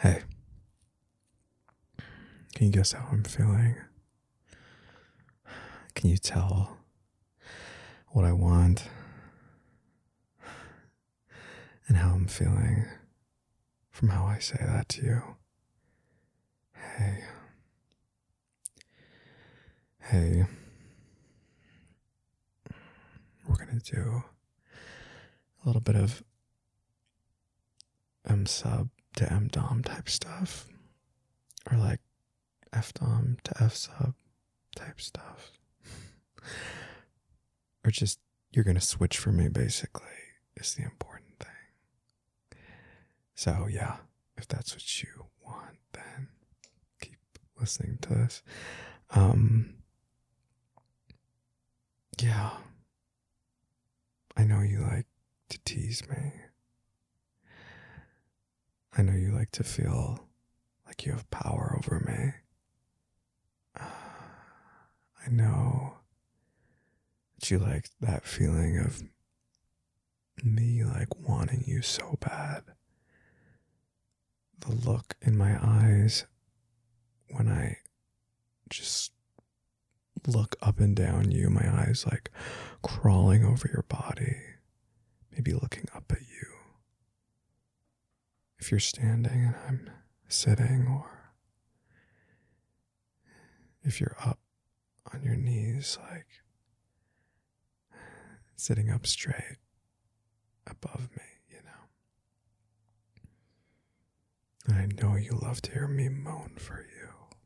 Hey, can you guess how I'm feeling? Can you tell what I want and how I'm feeling from how I say that to you? Hey, hey, we're gonna do a little bit of M sub to M dom type stuff, or like F dom to F sub type stuff, or just you're gonna switch for me basically is the important thing. So yeah, if that's what you want, then keep listening to this. Yeah, I know you like to tease me. I know you like to feel like you have power over me. I know that you like that feeling of me like wanting you so bad. The look in my eyes when I just look up and down you, my eyes like crawling over your body, maybe looking up at you. If you're standing and I'm sitting, or if you're up on your knees, like sitting up straight above me, you know. And I know you love to hear me moan for you.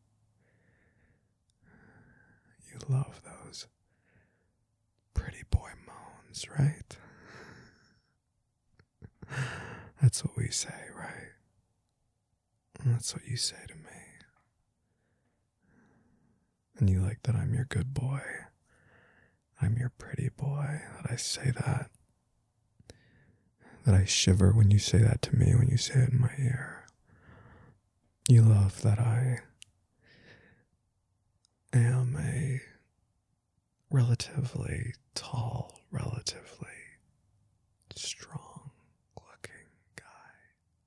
You love those pretty boy moans, right? That's what we say, right? And that's what you say to me. And you like that I'm your good boy. I'm your pretty boy. That I say that. That I shiver when you say that to me, when you say it in my ear. You love that I am a relatively tall, relatively strong looking guy.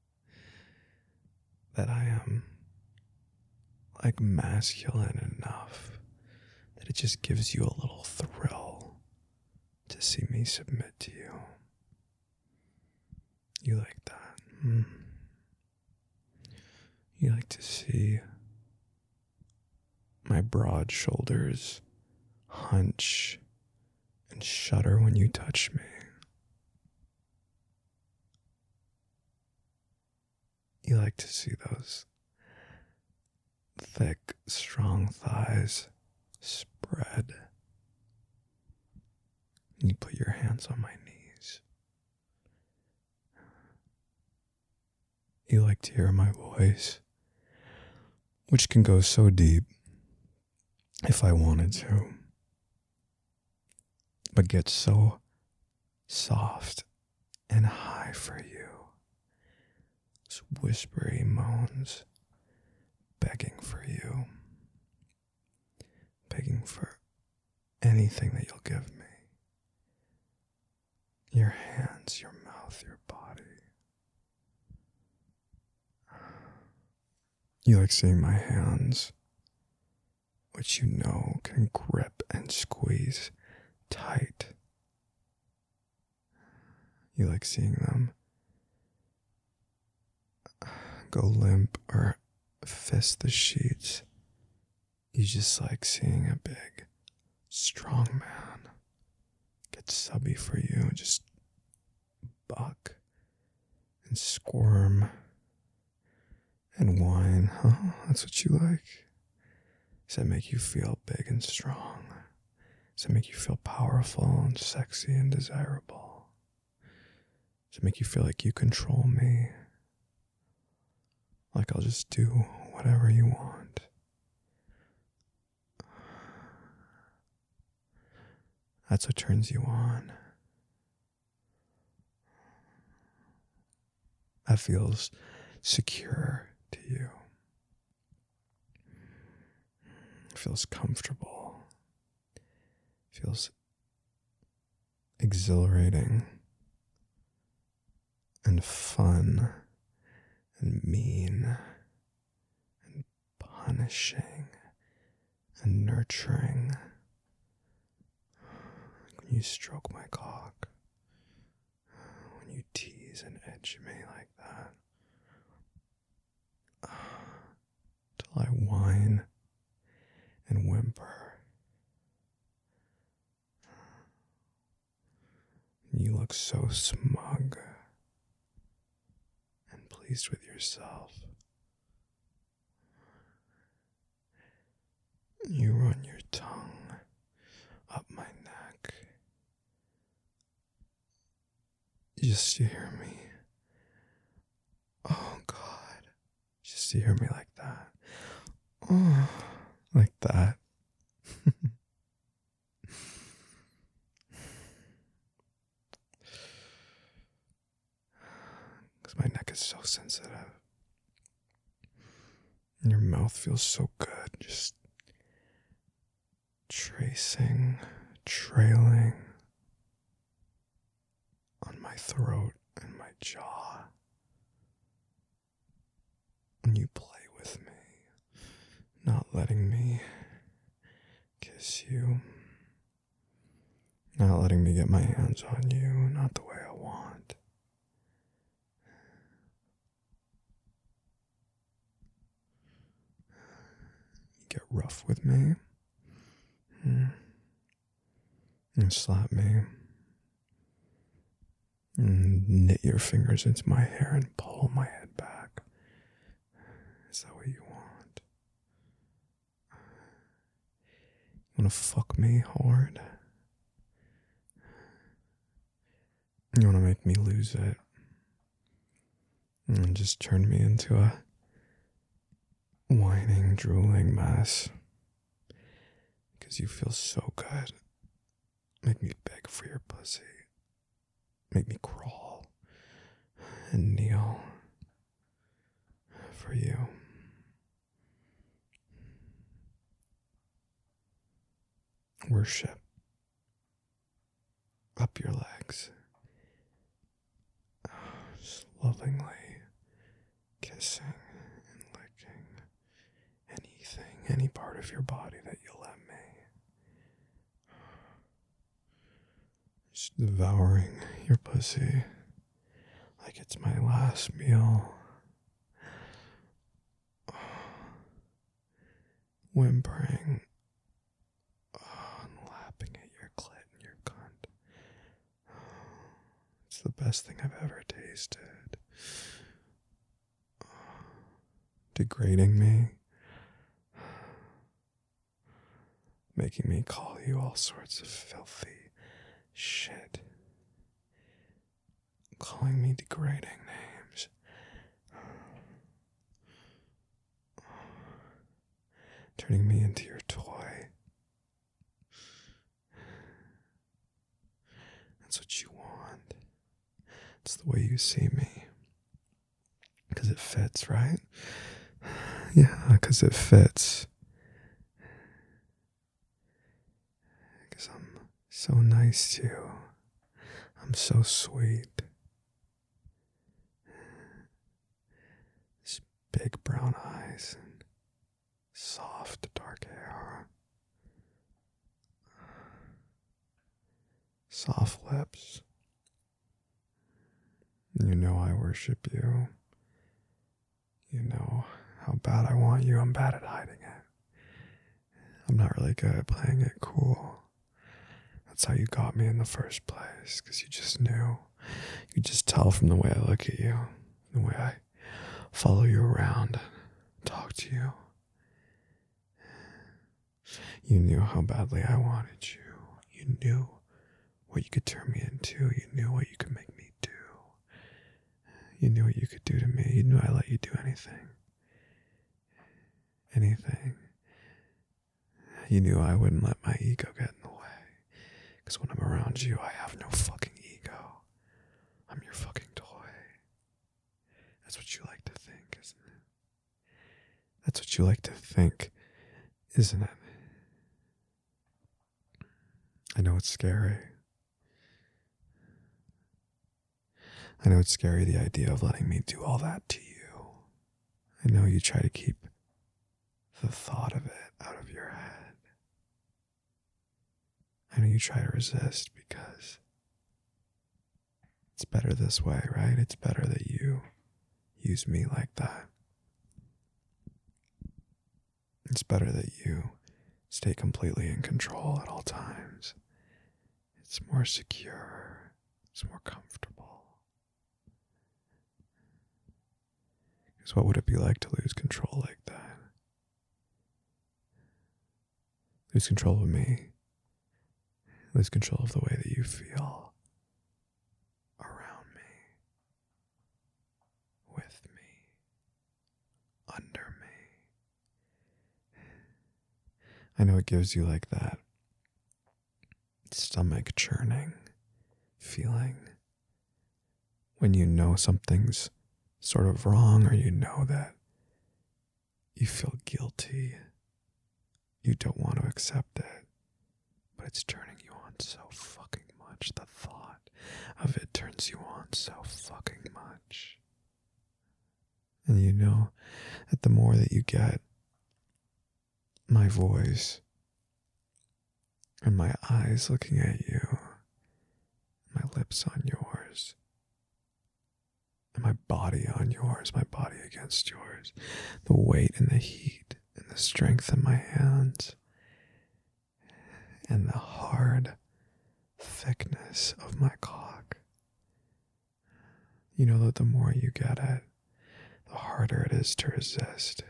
That I am like masculine enough that it just gives you a little thrill to see me submit to you. You like that? You like to see my broad shoulders hunch and shudder when you touch me. You like to see those thick, strong thighs spread. And you put your hands on my knees. You like to hear my voice, which can go so deep if I wanted to, but get so soft and high for you. Those whispery moans, begging for you, begging for anything that you'll give me. Your hands, your mouth, your body. You like seeing my hands, which you know can grip and squeeze tight. You like seeing them go limp or fist the sheets. You just like seeing a big, strong man get subby for you, just buck and squirm and whine. Huh? That's what you like? Does that make you feel big and strong? Does it make you feel powerful and sexy and desirable? Does it make you feel like you control me? Like I'll just do whatever you want? That's what turns you on. That feels secure to you. It feels comfortable. It feels exhilarating and fun and mean and punishing and nurturing. When you stroke my cock, when you tease and edge me like that, till I whine and whimper. You look so smug and pleased with yourself. You run your tongue up my neck just to hear me. Oh God, just to hear me like that. Oh, like that. Because my neck is so sensitive. And your mouth feels so good. Just trailing on my throat and my jaw. And you play with me, not letting me kiss you, not letting me get my hands on you, not the way I want. You get rough with me, and slap me, and knit your fingers into my hair and pull my head back. Is that what you want? You wanna fuck me hard? You wanna make me lose it? And just turn me into a whining, drooling mess. Because you feel so good. Make me beg for your pussy. Make me crawl and kneel for you. Worship up your legs. Just lovingly kissing and licking any part of your body that you'll let me. Just devouring your pussy like it's my last meal. Whimpering and lapping at your clit and your cunt. It's the best thing I've ever tasted. Degrading me. Making me call you all sorts of filthy shit. Calling me degrading names. Turning me into your toy. That's what you want. It's the way you see me. Because it fits, right? Yeah, because it fits. Because I'm so nice to you. I'm so sweet. These big brown eyes and soft dark hair. Soft lips. You know I worship you. You know how bad I want you. I'm bad at hiding it. I'm not really good at playing it cool. That's how you got me in the first place, because you just knew. You could just tell from the way I look at you, the way I follow you around, talk to you. You knew how badly I wanted you. You knew what you could turn me into. You knew what you could make me do. You knew what you could do to me. You knew I'd let you do anything. Anything. You knew I wouldn't let my ego get in the way. Because when I'm around you, I have no fucking ego. I'm your fucking toy. That's what you like to think, isn't it? That's what you like to think, isn't it? I know it's scary. I know it's scary, the idea of letting me do all that to you. I know you try to keep the thought of it out of your head. I know you try to resist because it's better this way, right? It's better that you use me like that. It's better that you stay completely in control at all times. It's more secure. It's more comfortable. Because what would it be like to lose control like that? Lose control of me. Lose control of the way that you feel around me, with me, under me. I know it gives you like that stomach churning feeling when you know something's sort of wrong, or you know that you feel guilty. You don't want to accept it, but it's turning you on so fucking much. The thought of it turns you on so fucking much. And you know that the more that you get my voice and my eyes looking at you, my lips on yours, and my body on yours, my body against yours, the weight and the heat and the strength in my hands, and the hard thickness of my cock. You know that the more you get it, the harder it is to resist.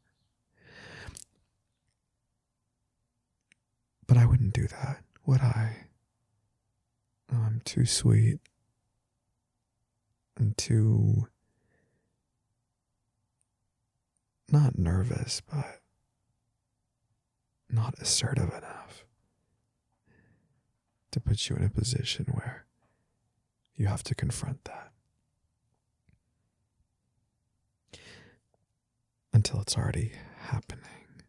But I wouldn't do that, would I? Oh, I'm too sweet. I'm too, not nervous, but not assertive enough to put you in a position where you have to confront that. Until it's already happening.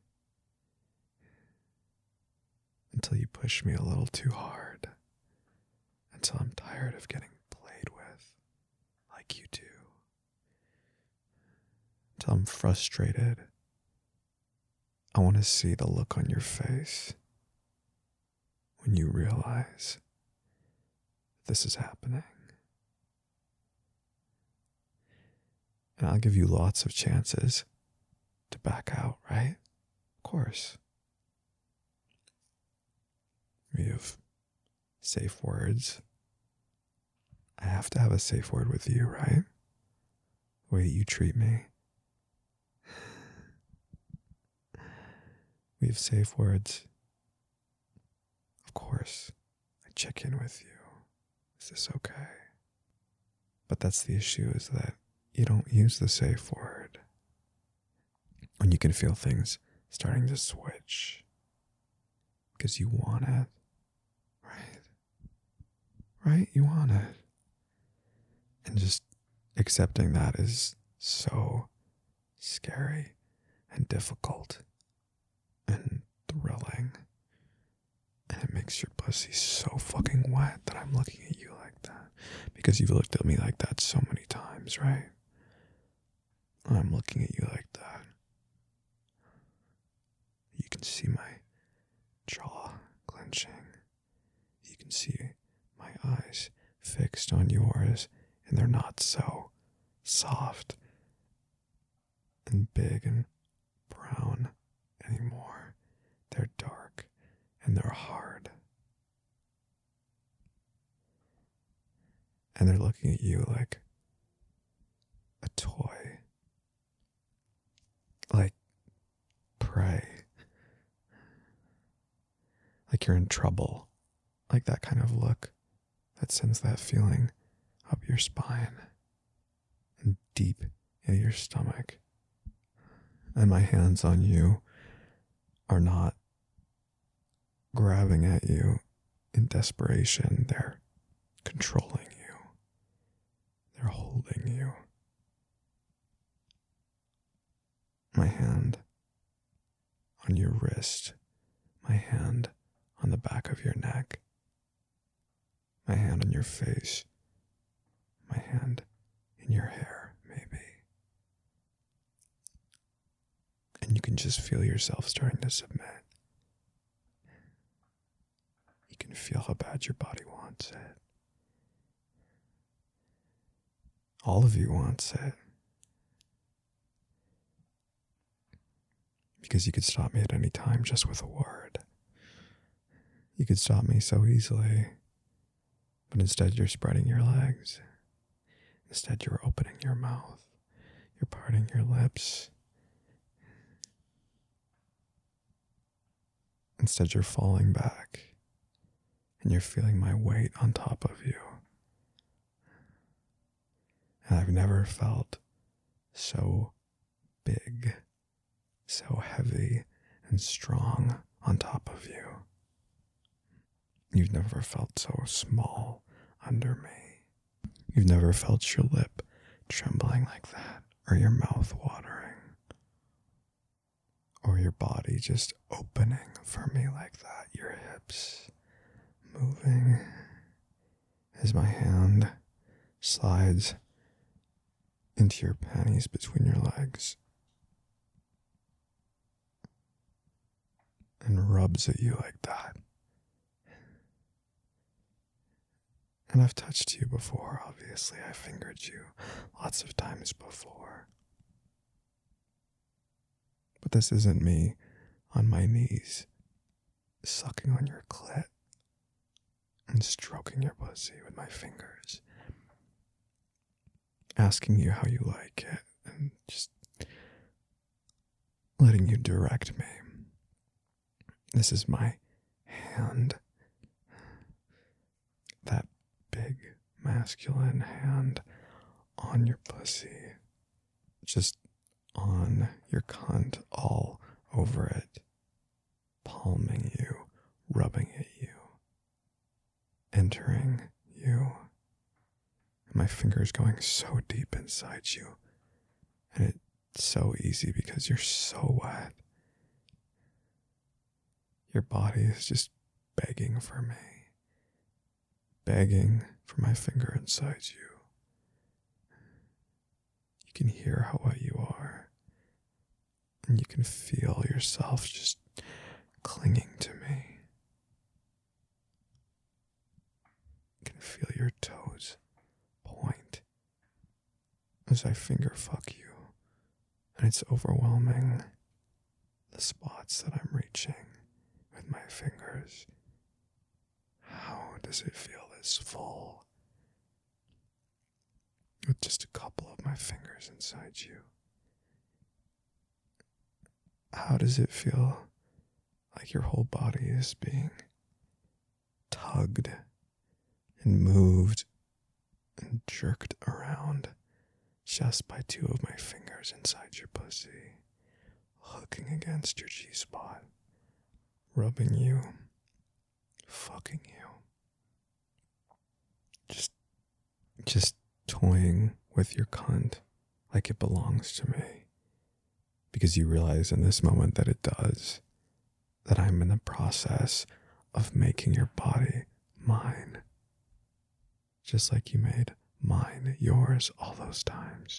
Until you push me a little too hard. Until I'm tired of getting played with like you do. Until I'm frustrated. I want to see the look on your face when you realize this is happening. And I'll give you lots of chances to back out, right? Of course. We have safe words. I have to have a safe word with you, right? The way that you treat me. We have safe words. Of course, I check in with you. Is this okay? But that's the issue, is that you don't use the safe word when you can feel things starting to switch because you want it, right? Right? You want it. And just accepting that is so scary and difficult and thrilling. And it makes your pussy so fucking wet that I'm looking at you like that. Because you've looked at me like that so many times, right? I'm looking at you like that. You can see my jaw clenching. You can see my eyes fixed on yours, and they're not so soft and big and brown anymore. They're dark and they're hard. And they're looking at you like a toy. Like prey. Like you're in trouble. Like that kind of look that sends that feeling up your spine and deep into your stomach. And my hands on you are not grabbing at you in desperation. They're controlling you. They're holding you. My hand on your wrist. My hand on the back of your neck. My hand on your face. My hand in your hair, maybe. feel yourself starting to submit. You can feel how bad your body wants it. All of you wants it. Because you could stop me at any time just with a word. You could stop me so easily, but instead you're spreading your legs. Instead you're opening your mouth. You're parting your lips. Instead you're falling back, and you're feeling my weight on top of you. And I've never felt so big, so heavy and strong on top of you. You've never felt so small under me. You've never felt your lip trembling like that, or your mouth watering, or your body just opening for me like that, your hips moving as my hand slides into your panties between your legs and rubs at you like that. And I've touched you before, obviously. I fingered you lots of times before. But this isn't me on my knees, sucking on your clit and stroking your pussy with my fingers, asking you how you like it, and just letting you direct me. This is my hand. That big masculine hand on your pussy, just on your cunt, all over it, palming you, rubbing at you, entering you, and my fingers going so deep inside you, and it's so easy because you're so wet. Your body is just begging for me, begging for my finger inside you. You can hear how wet you are, and you can feel yourself just clinging to me. You can feel your toes point as I finger fuck you, and it's overwhelming, the spots that I'm reaching with my fingers. How does it feel this full with just a couple of my fingers inside you? How does it feel like your whole body is being tugged and moved and jerked around just by two of my fingers inside your pussy, hooking against your G-spot, rubbing you, fucking you, just toying with your cunt like it belongs to me, because you realize in this moment that it does, that I'm in the process of making your body mine, just like you made mine yours all those times.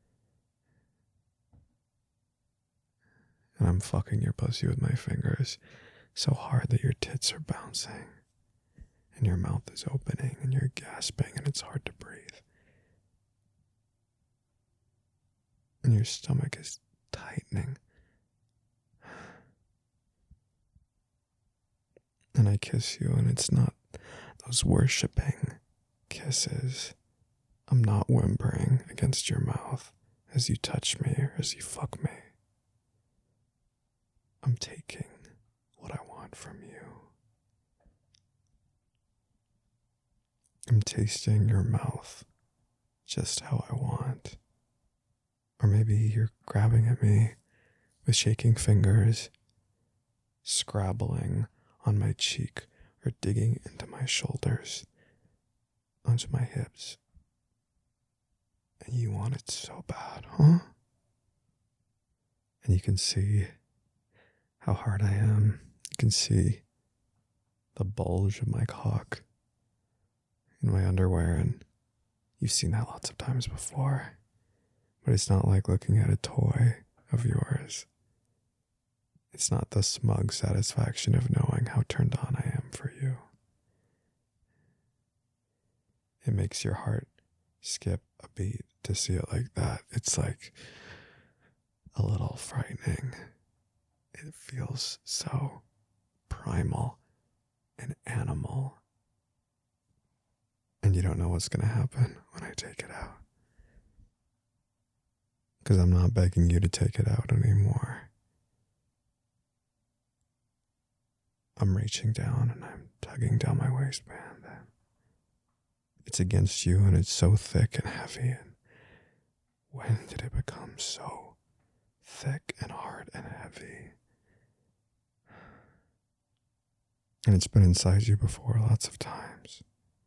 And I'm fucking your pussy with my fingers so hard that your tits are bouncing, and your mouth is opening, and you're gasping, and it's hard to breathe. And your stomach is tightening. And I kiss you, and it's not those worshipping kisses. I'm not whimpering against your mouth as you touch me or as you fuck me. I'm taking what I want from you. I'm tasting your mouth just how I want. Or maybe you're grabbing at me with shaking fingers, scrabbling on my cheek, or digging into my shoulders, onto my hips. And you want it so bad, huh? And you can see how hard I am. You can see the bulge of my cock in my underwear, and you've seen that lots of times before. But it's not like looking at a toy of yours. It's not the smug satisfaction of knowing how turned on I am for you. It makes your heart skip a beat to see it like that. It's like a little frightening. It feels so primal and animal. And you don't know what's going to happen when I take it out. Because I'm not begging you to take it out anymore. I'm reaching down and I'm tugging down my waistband. It's against you and it's so thick and heavy. And when did it become so thick and hard and heavy? And it's been inside you before lots of times.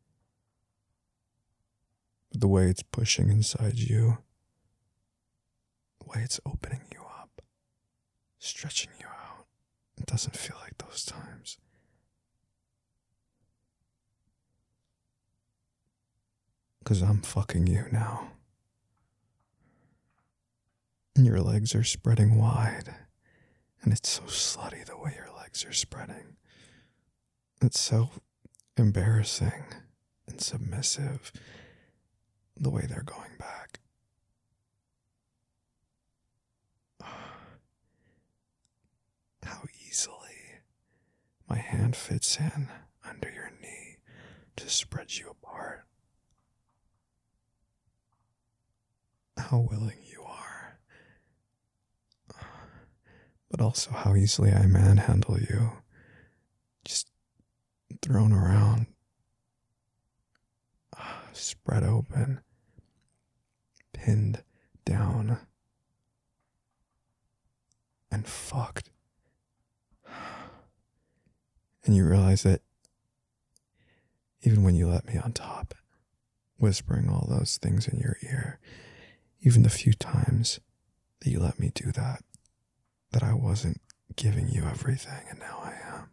But the way it's pushing inside you, the way it's opening you up, stretching you out, it doesn't feel like those times. Because I'm fucking you now. And your legs are spreading wide. And it's so slutty the way your legs are spreading. It's so embarrassing and submissive the way they're going back. How easily my hand fits in under your knee to spread you apart. How willing you are. But also how easily I manhandle you. Just thrown around. Spread open. Pinned down. And fucked. And you realize that even when you let me on top, whispering all those things in your ear, even the few times that you let me do that I wasn't giving you everything, and now I am.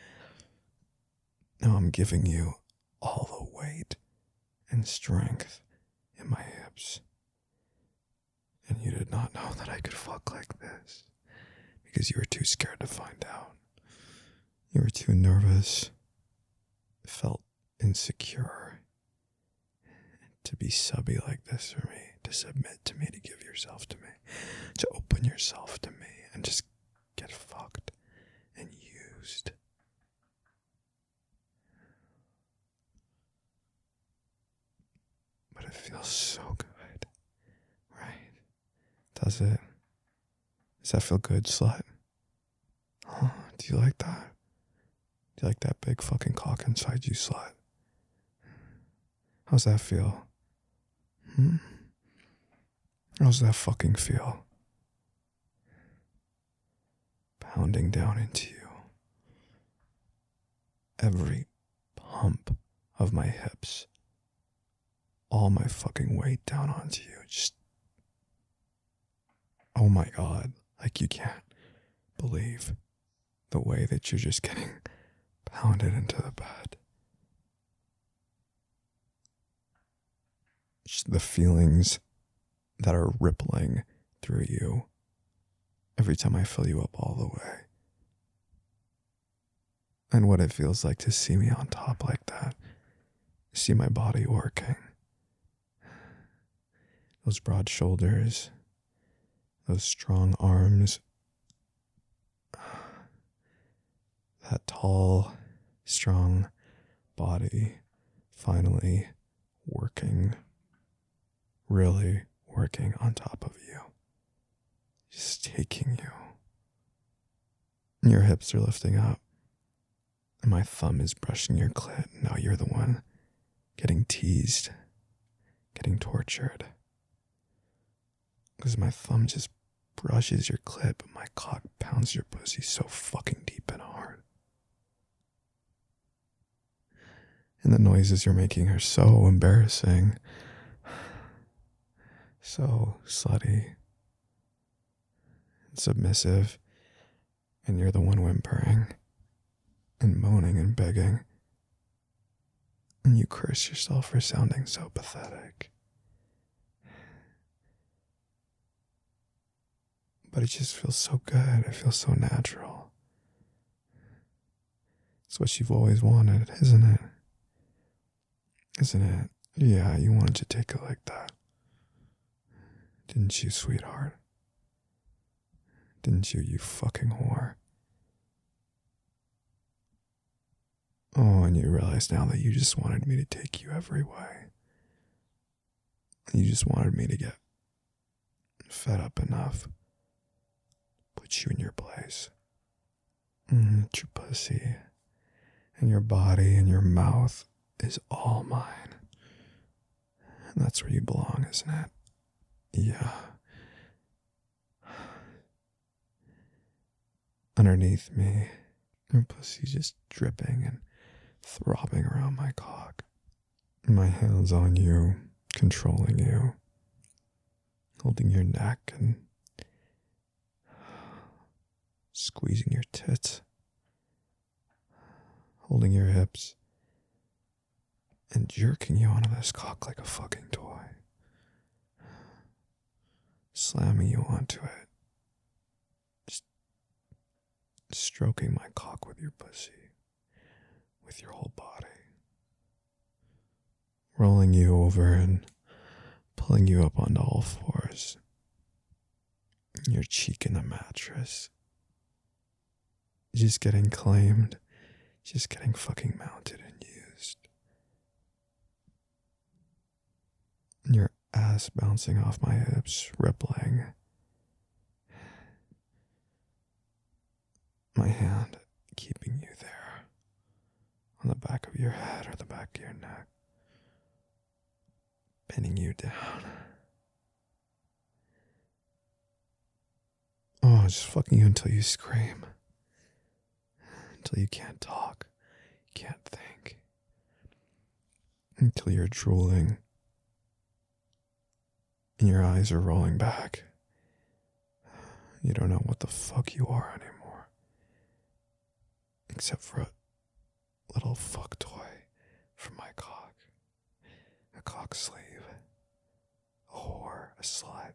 Now I'm giving you all the weight and strength in my hips. And you did not know that I could fuck like this because you were too scared to find out. You were too nervous, felt insecure to be subby like this for me, to submit to me, to give yourself to me, to open yourself to me and just get fucked and used. But it feels so good, right? Does it? Does that feel good, slut? Huh? Do you like that? Do you like that big fucking cock inside you, slut? How's that feel? How's that fucking feel? Pounding down into you. Every pump of my hips. All my fucking weight down onto you. Just, oh my God. Like you can't believe the way that you're just getting pounded into the bed. Just the feelings that are rippling through you every time I fill you up all the way. And what it feels like to see me on top like that. See my body working. Those broad shoulders. Those strong arms. That tall, strong body finally working. Really working on top of you. Just taking you. And your hips are lifting up. And my thumb is brushing your clit. Now you're the one getting teased. Getting tortured. Because my thumb just brushes your clit, but my cock pounds your pussy so fucking deep and hard. And the noises you're making are so embarrassing. So slutty. And submissive. And you're the one whimpering. And moaning and begging. And you curse yourself for sounding so pathetic. But it just feels so good. It feels so natural. It's what you've always wanted, isn't it? Isn't it? Yeah, you wanted to take it like that. Didn't you, sweetheart? Didn't you, you fucking whore? Oh, and you realize now that you just wanted me to take you every way. You just wanted me to get fed up enough. Put you in your place. It's your pussy. And your body and your mouth is all mine. And that's where you belong, isn't it? Yeah. Underneath me, your pussy's just dripping and throbbing around my cock. My hands on you, controlling you, holding your neck and squeezing your tits, holding your hips, and jerking you onto this cock like a fucking toy. Slamming you onto it. Just stroking my cock with your pussy, with your whole body. Rolling you over and pulling you up onto all fours. Your cheek in the mattress. Just getting claimed. Just getting fucking mounted and used. Your ass bouncing off my hips, rippling. My hand keeping you there. On the back of your head or the back of your neck. Pinning you down. Oh, just fucking you until you scream. Until you can't talk. You can't think. Until you're drooling. And your eyes are rolling back. You don't know what the fuck you are anymore. Except for a little fuck toy for my cock. A cock sleeve. A whore. A slut.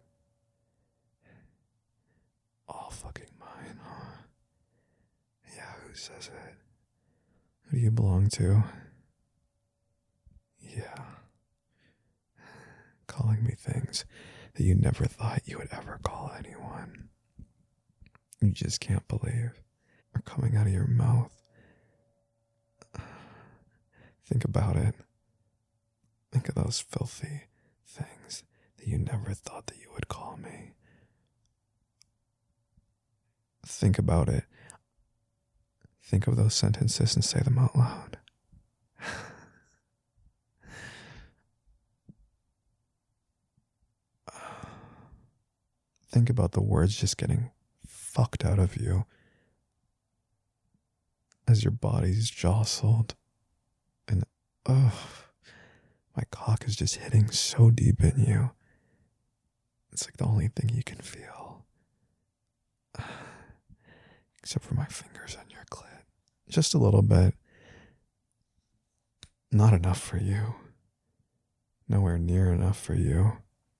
All fucking mine, huh? Yeah, who says it? Who do you belong to? Yeah. Calling me things that you never thought you would ever call anyone. You just can't believe are coming out of your mouth. Think about it. Think of those filthy things that you never thought that you would call me. Think about it. Think of those sentences and say them out loud. Think about the words just getting fucked out of you as your body's jostled and my cock is just hitting so deep in you. It's like the only thing you can feel. Except for my fingers on your clit. Just a little bit. Not enough for you. Nowhere near enough for you.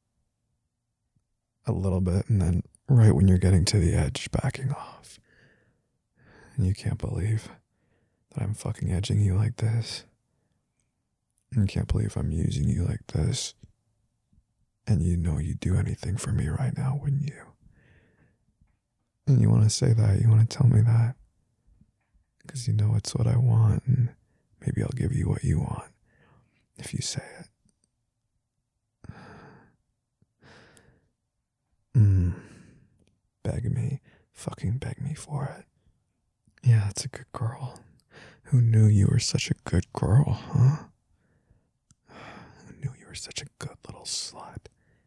A little bit, and then right when you're getting to the edge, backing off. And you can't believe that I'm fucking edging you like this. And you can't believe I'm using you like this. And you know you'd do anything for me right now, wouldn't you? And you want to say that, you want to tell me that. Because you know it's what I want, and maybe I'll give you what you want if you say it. Beg me. Fucking beg me for it. Yeah, that's a good girl. Who knew you were such a good girl, huh? Who knew you were such a good little slut?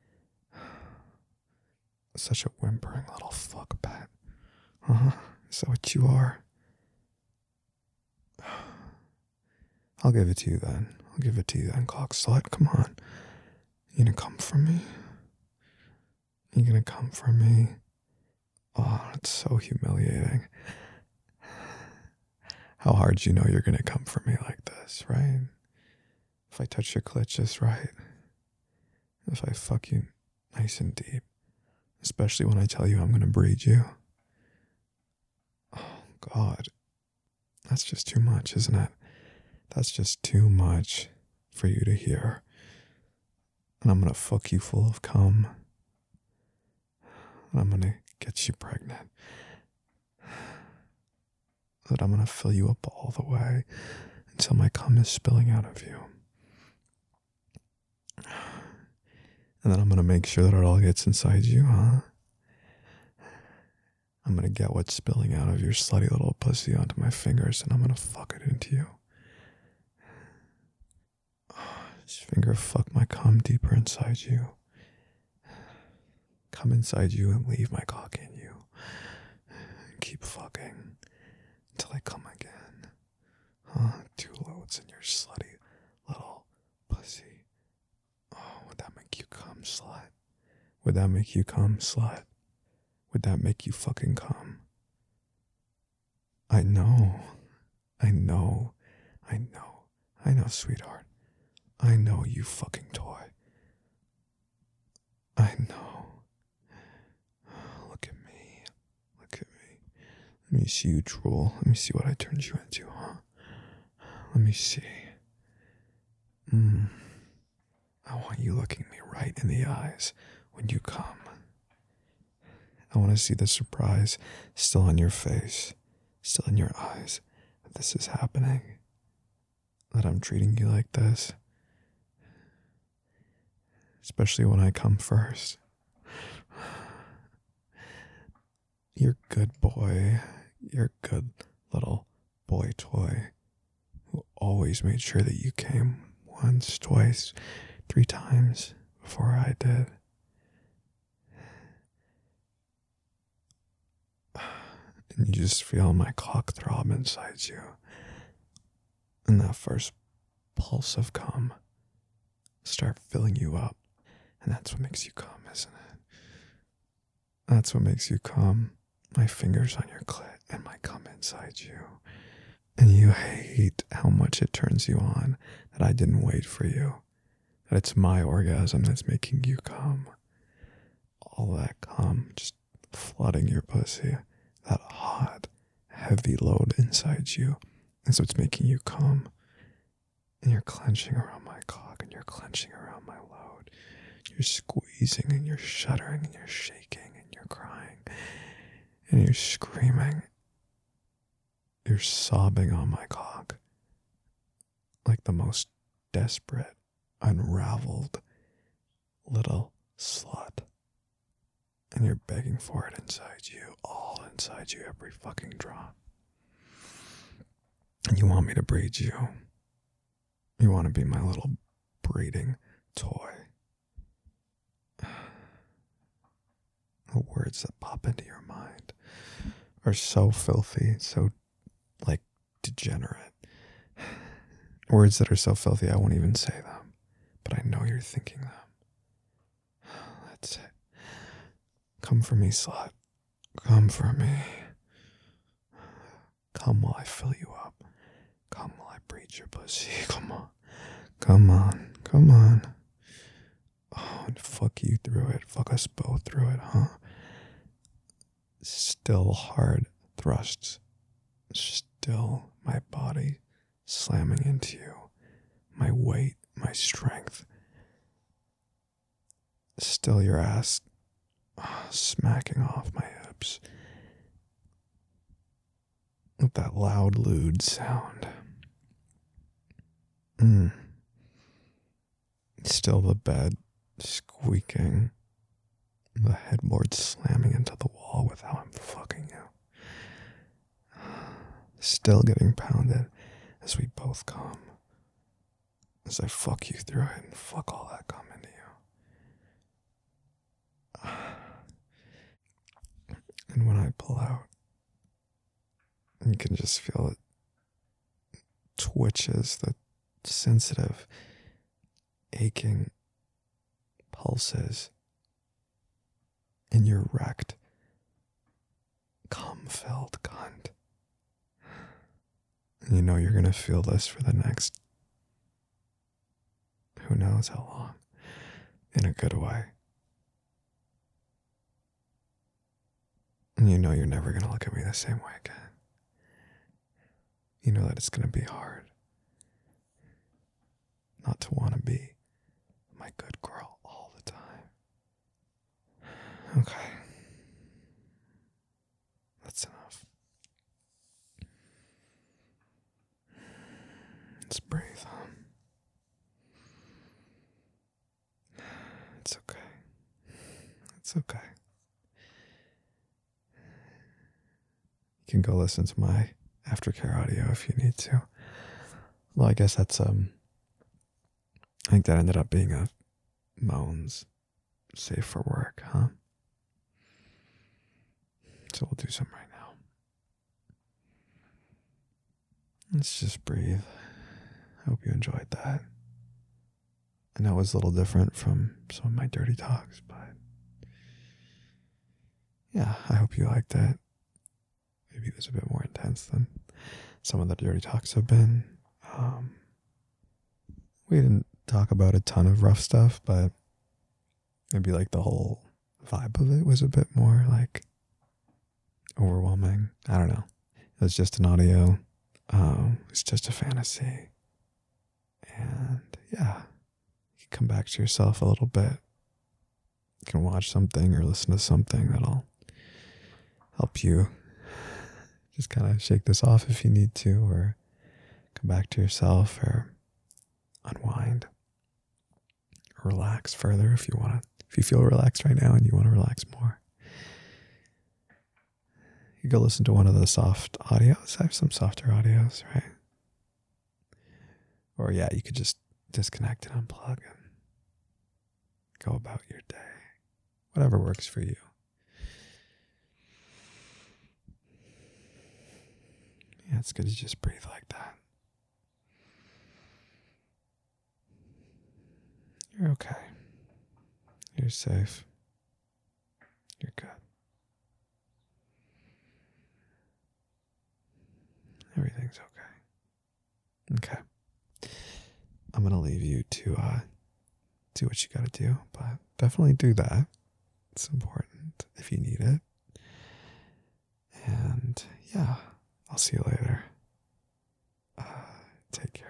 Such a whimpering little fuck pet. Huh? Is that what you are? I'll give it to you then. I'll give it to you then, cock slut. Come on. You gonna come for me? You gonna come for me? Oh, it's so humiliating. How hard do you know you're gonna come for me like this, right? If I touch your clit just right. If I fuck you nice and deep. Especially when I tell you I'm gonna breed you. Oh, God. That's just too much, isn't it? That's just too much for you to hear. And I'm gonna fuck you full of cum. And I'm gonna get you pregnant. That I'm gonna fill you up all the way until my cum is spilling out of you. And then I'm gonna make sure that it all gets inside you, huh? I'm gonna get what's spilling out of your slutty little pussy onto my fingers and I'm gonna fuck it into you. Just finger fuck my cum deeper inside you. Come inside you and leave my cock in you. And keep fucking until I come again. Huh? 2 loads in your slutty little pussy. Oh, would that make you come, slut? Would that make you come, slut? Would that make you fucking come? I know, sweetheart. I know, you fucking toy. I know. Look at me. Let me see you drool. Let me see what I turned you into, huh? Let me see. I want you looking me right in the eyes when you come. I want to see the surprise still on your face, still in your eyes, that this is happening, that I'm treating you like this. Especially when I come first. You're good boy. You're good little boy toy who always made sure that you came once, twice, 3 times before I did. And you just feel my cock throb inside you. And that first pulse of cum start filling you up. And that's what makes you come, isn't it? That's what makes you come. My fingers on your clit and my cum inside you. And you hate how much it turns you on that I didn't wait for you. That it's my orgasm that's making you come. All that cum just flooding your pussy. That hot, heavy load inside you. And so it's making you come. And you're clenching around my cock and you're clenching around my load. You're squeezing and you're shuddering and you're shaking and you're crying and you're screaming. You're sobbing on my cock like the most desperate, unraveled little slut. And you're begging for it inside you, all inside you, every fucking drop. And you want me to breed you. You want to be my little breeding toy. The words that pop into your mind are so filthy, so, degenerate. Words that are so filthy I won't even say them, but I know you're thinking them. That's it. Come for me, slut. Come for me. Come while I fill you up. Come while I breed your pussy. Come on. Come on. Come on. Oh, and fuck you through it. Fuck us both through it, huh? Still hard thrusts. Still my body slamming into you. My weight, my strength. Still your ass smacking off my hips. With that loud lewd sound. Still the bed squeaking. The headboard slamming into the wall with how I'm fucking you. Still getting pounded as we both come. As I fuck you through it and fuck all that cum into you. And when I pull out, you can just feel it twitches, the sensitive, aching pulses in your wrecked, cum-filled cunt. And you know you're going to feel this for the next, who knows how long, in a good way. And you know you're never going to look at me the same way again. You know that it's going to be hard not to want to be my good girl all the time. Okay. That's enough. Let's breathe. It's okay. It's okay. You can go listen to my aftercare audio if you need to. Well, I guess that's I think that ended up being a Moans safe for work, huh? So we'll do some right now. Let's just breathe. I hope you enjoyed that. I know it was a little different from some of my dirty talks, but yeah, I hope you liked it. Maybe it was a bit more intense than some of the dirty talks have been. We didn't talk about a ton of rough stuff, but maybe like the whole vibe of it was a bit more like overwhelming. I don't know. It was just an audio. It's just a fantasy. And yeah, you can come back to yourself a little bit. You can watch something or listen to something that'll help you just kind of shake this off if you need to, or come back to yourself, or unwind, or relax further if you want to. If you feel relaxed right now and you want to relax more, you go listen to one of the soft audios. I have some softer audios, right? Or yeah, you could just disconnect and unplug and go about your day. Whatever works for you. Yeah, it's good to just breathe like that. You're okay. You're safe. You're good. Everything's okay. Okay. I'm going to leave you to do what you got to do, but definitely do that. It's important if you need it. And yeah, I'll see you later. Take care.